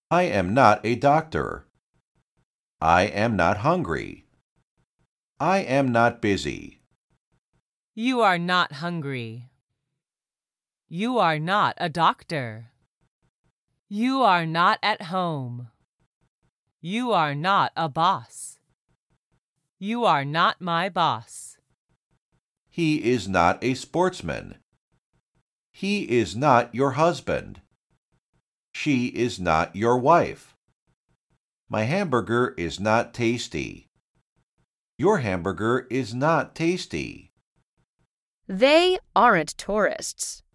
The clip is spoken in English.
I am not a doctor. I am not hungry. I am not busy. You are not hungry. You are not a doctor. You are not at home. You are not a boss. You are not my boss. He is not a sportsman. He is not your husband. She is not your wife. My hamburger is not tasty. Your hamburger is not tasty. They aren't tourists.